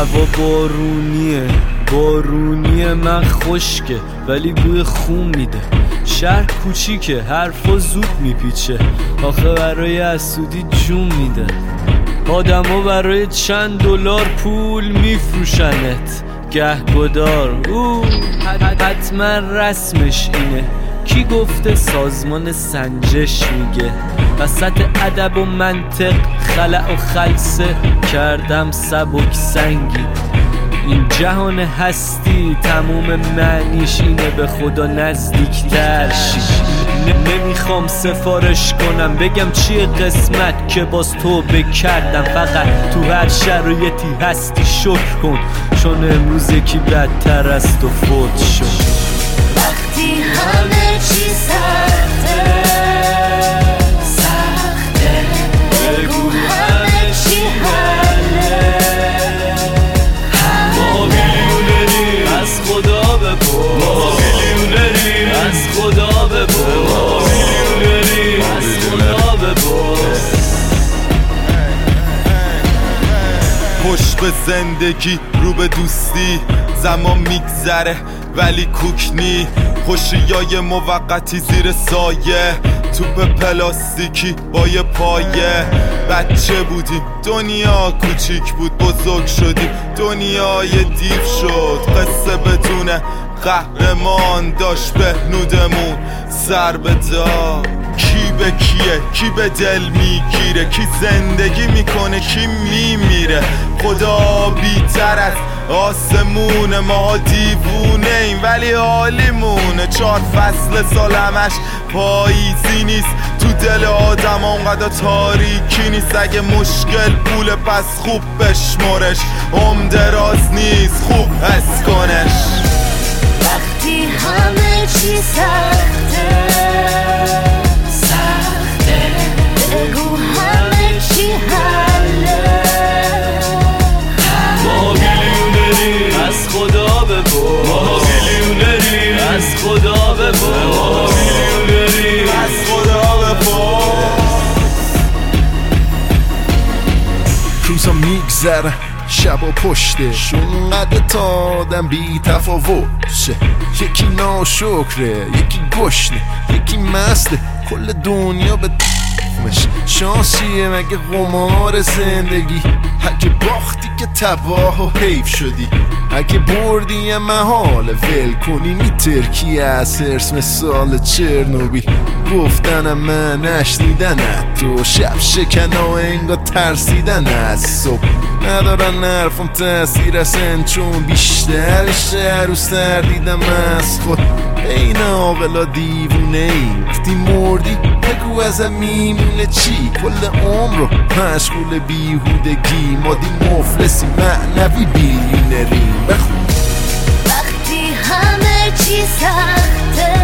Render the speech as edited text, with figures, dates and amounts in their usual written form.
هوا بارونیه من خشکه ولی بوی خون میده. شهر کوچیکه حرفا زود میپیچه، آخه برای حسودی جون میده. آدما برای چند دلار پول میفروشنت گهگدار. حتما رسمش اینه، کی گفته سازمان سنجش میگه. وسط ادب و منطق خلع و خلسه کردم سبک سنگی. این جهان هستی تموم معنیش اینه به خدا نزدیکتر شی. نمیخوام سفارش کنم بگم چیه قسمت که باز توبه کردم. فقط تو هر شرایطی هستی شکر کن، چون امروز یکی بدتر از تو فوت شد. وقتی همه چی سخته بگو همه چی حله. ما میلیونریم از خدا بپرس، ما میلیونریم از خدا بپرس، ما میلیونریم از خدا بپرس. پشت به زندگی رو به دوستی، زمان میگذره ولی کوکنی. خوشیای موقتی زیر سایه، توپ پلاستیکی با یه پایه. بچه بودیم دنیا کوچیک بود، بزرگ شدیم دنیای دیو شد. قصه بدونه قهرمان داشت بهنودمون سر به دار. کی به کیه، کی به دل میگیره، کی زندگی میکنه کی میمیره. خدا بیتر از آسمونه، ما دیوونه ایم ولی حالیمونه. 4 فصل سال همش پاییزی نیست، تو دل آدم اونقدر تاریکی نیست. اگه مشکل پول پس خوب بشمارش، دراز نیست خوب حس کنش. وقتی همه چی سخته بگو همه چی حله. ما میلیونریم از خدا بپرس، ما میلیونریم از خدا بپرس، ما میلیونریم از خدا بپرس. روزا میگذره شبا پشتش، اونقدر تا آدم بی تفاوت شه. یکی ناشکره، یکی گشنه، یکی مسته، کل دنیا به دفمش. شانسیه مگه قمار زندگی؟ اگه باختی که تباه و حیف شدی، اگه بردی یه محاله ول کنی. میترکی از حرس مثال چرنوبیل، گفتن من نشنیدن تو. شب شکنا انگار ترسیدن از صبح، ندارن حرفم تاثیر اصلا، چون بیشتر شهر و سر دیدم از خود. این عاقلا دیوونه ای، وقتی مردی بگو ازم میمونه چی؟ کل عمر رو مشغول بیهودگی، ما دی مفلسی معنوی بیلیونریم. وقتی همه چی سخته